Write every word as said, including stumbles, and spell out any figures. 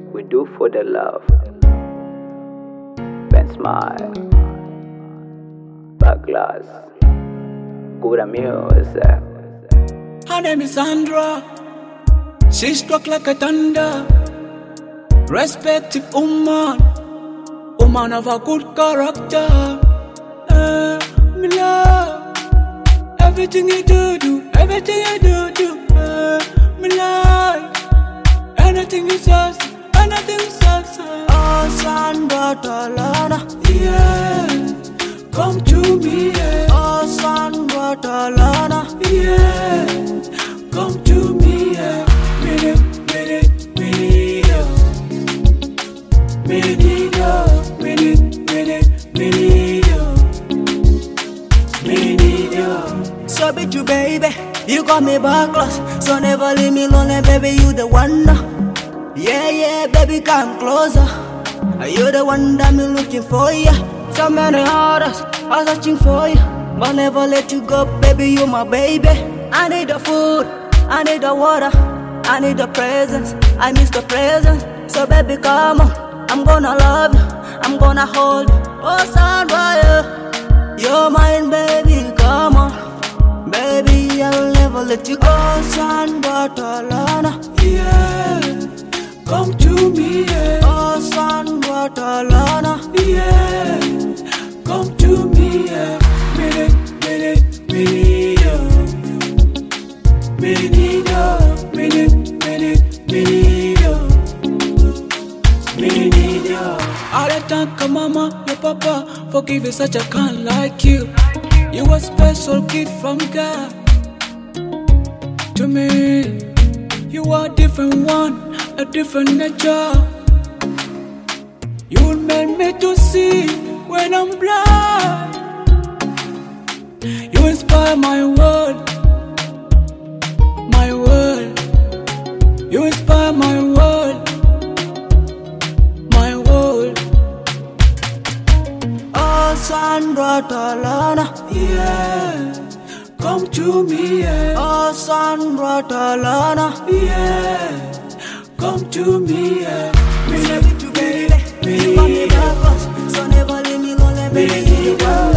we do for the love. Ben smile, back glass, good music. Her name is Sandra. She struck like a thunder. Respective woman, woman of a good character. Uh, me love everything you do, do everything you do, do. Uh, me like anything you say, anything you say. Oh, Sandra Talana, yeah, come to me, yeah. Oh, Sandra Talana, yeah, come to me, yeah. Minute, minute, minute, minute, minute, minute, minute, minute. So be true, baby. You got me backless, so never leave me lonely, baby. You the one. Yeah, yeah, baby, come closer. You the one that me looking for, yeah. So many others are searching for you, but never let you go, baby. You my baby. I need the food, I need the water, I need the presence, I miss the presence. So baby, come on, I'm gonna love you, I'm gonna hold you. Oh, Sandra, yeah, you're mine, baby, come on. Baby, I will never let you go. Sandra Talana, yeah, come to me, yeah. Oh, Sandra Talana, yeah, come to me, yeah. Minute, minute, minute, minute, minute, minute, minute, minute. All the time, mama, your papa, for giving such a kind like you. You a special kid from God to me. You are a different one, a different nature. You made me to see when I'm blind. You inspire my world, my world. You inspire my world, my world. Oh, Sandra Talana, yeah, come to me, yeah. Oh, Sandra Talana, yeah, come to me, yeah. Me love you, baby. You got me back, so never leave me lonely, baby. You